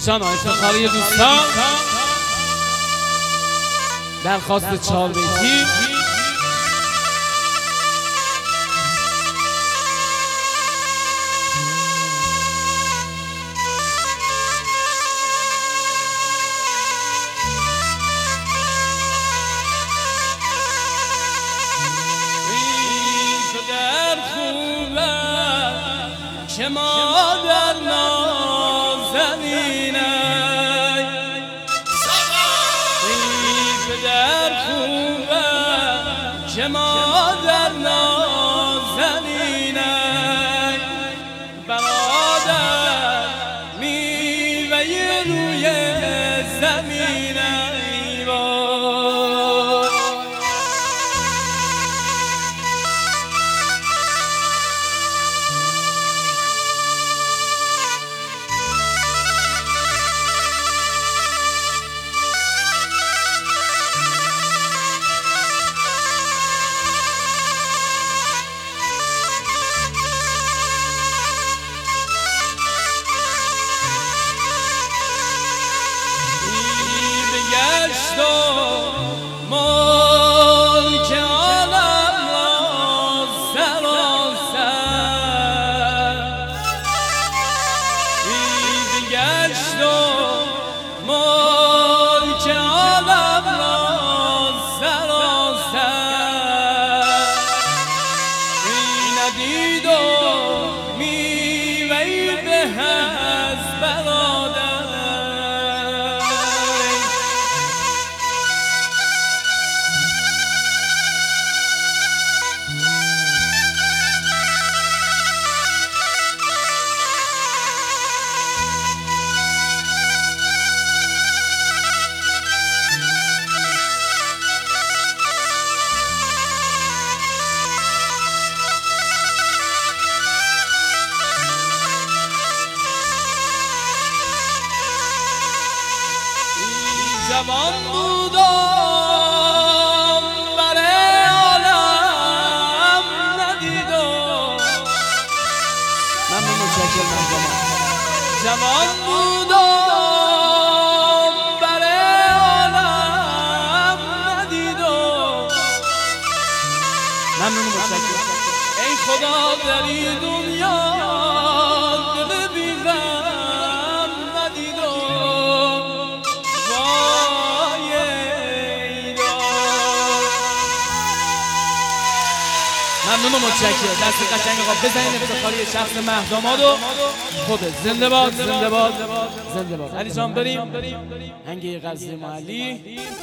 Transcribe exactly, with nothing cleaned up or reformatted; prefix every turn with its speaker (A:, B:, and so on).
A: جان افتخاری دوستان درخواست چهار بیتی که مادر نازنینه این پدر خوبه که مادر نازنینه برادر میوه روی زمینه ملک عالم را سراسر دید گشت و ملک عالم را سراسر این ندید و میوه‌ای به از برادر جوان بودم برای عالم ندیدم ممنون متشکرم جوان بودم برای عالم ندیدم ممنون متشکرم ای خدا در این دنیا دل بی‌غم ندیدم ممنون و متشکرم دست قشنگ آقا بزنین افتخاری شخص مهداماد و خوبه زنده باد زنده باد زنده باد علی جان بریم هنگه غزل معلی